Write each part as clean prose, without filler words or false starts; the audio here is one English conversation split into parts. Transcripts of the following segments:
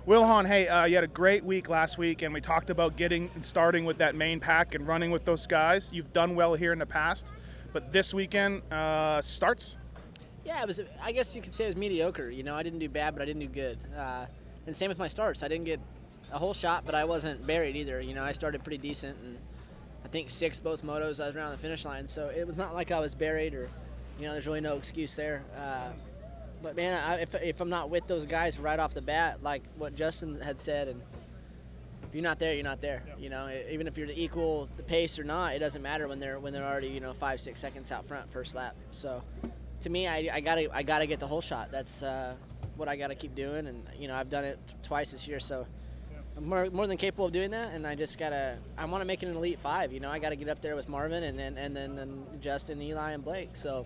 Wilhan, hey, you had a great week last week, and we talked about getting and starting with that main pack and running with those guys. You've done well here in the past, but this weekend starts? Yeah, it was. I guess you could say it was mediocre. You know, I didn't do bad, but I didn't do good. And same with my starts. I didn't get a whole shot, but I wasn't buried either. You know, I started pretty decent, and I think 6 both motos. I was around the finish line, so it was not like I was buried or, you know, there's really no excuse there. But man, if I'm not with those guys right off the bat, like what Justin had said, and if you're not there, you're not there. You know, even if you're to equal the pace or not, it doesn't matter when they're already, you know, 5-6 seconds out front first lap. So to me, I gotta get the whole shot. That's what I gotta keep doing, and you know, I've done it twice this year, so I'm more than capable of doing that. And I just gotta, I want to make it an elite 5. You know, I gotta get up there with Marvin and then Justin, Eli, and Blake. So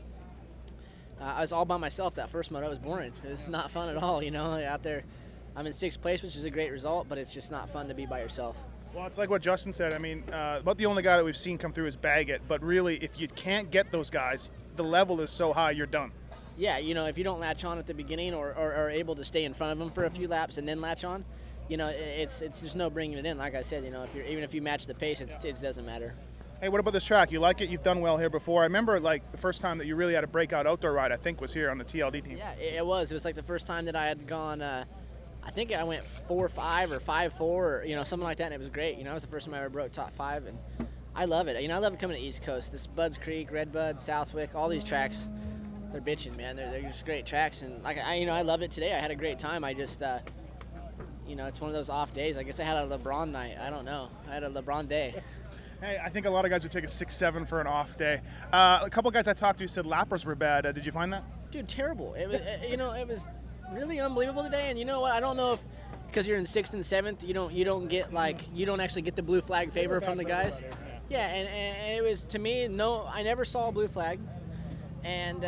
I was all by myself that first moto. It was boring. It was not fun at all. You know, out there, I'm in 6th place, which is a great result, but it's just not fun to be by yourself. Well, it's like what Justin said. I mean, about the only guy that we've seen come through is Baggett, but really, if you can't get those guys, the level is so high, you're done. Yeah, you know, if you don't latch on at the beginning or are able to stay in front of them for a few laps and then latch on, you know, it's just no bringing it in. Like I said, you know, even if you match the pace, it doesn't matter. Hey, what about this track? You like it? You've done well here before. I remember, like, the first time that you really had a breakout outdoor ride, I think, was here on the TLD team. Yeah, it was. It was like the first time that I had gone, I think I went 4-5 or 5-4 or, you know, something like that, and it was great. You know, it was the first time I ever broke top 5, and I love it. You know, I love coming to East Coast. This Budds Creek, Redbud, Southwick, all these tracks, they're bitching, man. They're just great tracks, and, like, you know, I love it today. I had a great time. I just, you know, it's one of those off days. I guess I had a LeBron night. I don't know. I had a LeBron day. Hey, I think a lot of guys would take a 6-7 for an off day. A couple guys I talked to said lappers were bad. Did you find that? Dude, terrible. It was, you know, it was really unbelievable today. And you know what? I don't know if because you're in 6th and 7th, you don't get you don't actually get the blue flag favor from the guys. Yeah, and it was, to me, no, I never saw a blue flag, and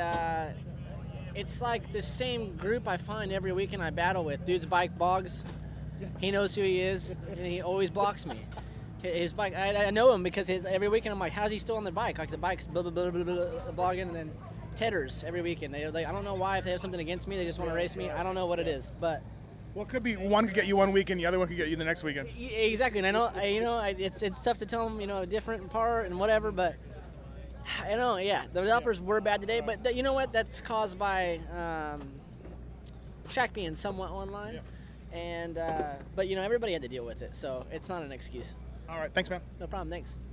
it's like the same group I find every weekend I battle with. Dude's bike bogs. He knows who he is, and he always blocks me. His bike, I know him because every weekend I'm like, how's he still on the bike? Like the bike's blah, blah, blah, blah, blah, blogging, and then Tedders every weekend. I don't know why, if they have something against me, they just want to race me. I don't know what it is, but. Well, it could be one could get you one weekend, the other one could get you the next weekend. Exactly, and I know, you know, it's tough to tell them, you know, a different part and whatever, but I know, yeah, the developers were bad today, but you know what? That's caused by track being somewhat online. Yeah. And but you know, everybody had to deal with it, so it's not an excuse. All right, thanks, man. No problem, thanks.